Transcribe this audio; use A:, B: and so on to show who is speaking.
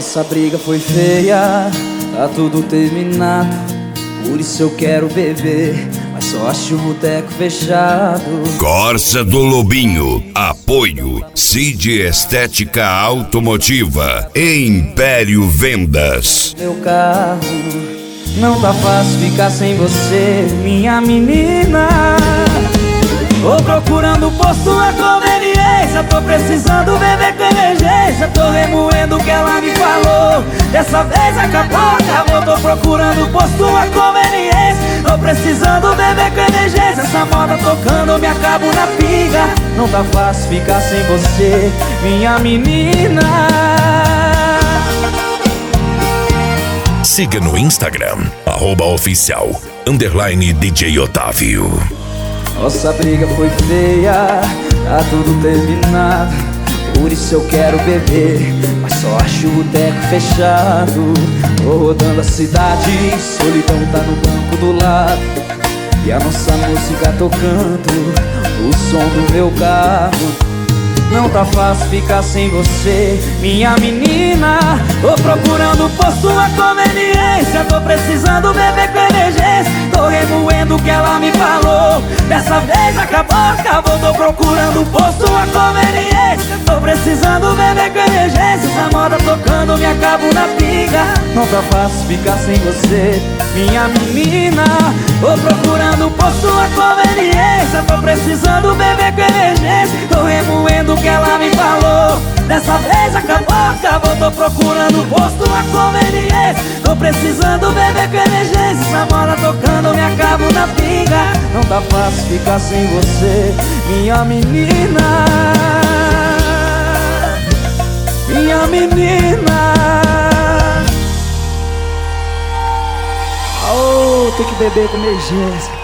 A: Nossa briga foi feia, tá tudo terminado. Por isso eu quero beber, mas só acho o boteco fechado.
B: Corsa do Lobinho. Apoio Cid Estética Automotiva e Império Vendas.
A: Meu carro, não tá fácil ficar sem você, minha menina. Tô procurando posto na conveniência, tô precisando beber com emergência. Tô remoendo o que ela me falou, dessa vez acabou. Tô procurando posto na conveniência, tô precisando beber com emergência. Essa moda tocando, eu me acabo na pinga. Não tá fácil ficar sem você, minha menina.
C: Siga no Instagram, @oficial_DJ Otávio.
A: Nossa briga foi feia, tá tudo terminado. Por isso eu quero beber, mas só acho o boteco fechado. Tô rodando a cidade, solidão tá no banco do lado. E a nossa música tocando, o som do meu carro. Não tá fácil ficar sem você, minha menina. Tô procurando posto na conveniência, tô precisando beber com emergência. Tô remoendo o que ela me falou, dessa vez acabou. Tô procurando posto na conveniência, tô precisando beber com emergência. Essa moda tocando, me acabo na pinga. Não tá fácil ficar sem você, minha menina. Tô procurando posto na conveniência, tô precisando beber com emergência. Tô remoendo o que ela me falou, dessa vez acabou. Tô procurando posto na conveniência, tô precisando beber com emergência. Essa moda tocando, me acabo na pinga. Não tá fácil ficar sem você, minha menina. Minha menina. Oh, tem que beber com emergência.